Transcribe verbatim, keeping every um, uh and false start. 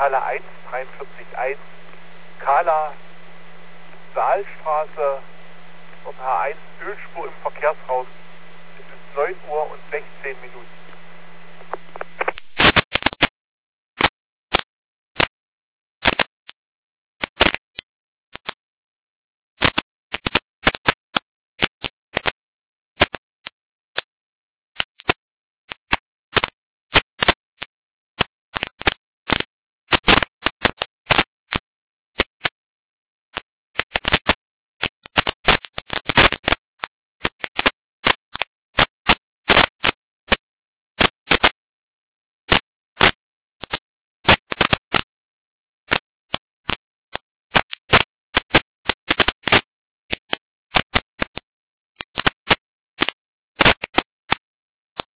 Halle eins, dreiundvierzig eins, Kala, Saalstraße, auf H eins, Ölspur im Verkehrsraum. Es ist neun Uhr und sechzehn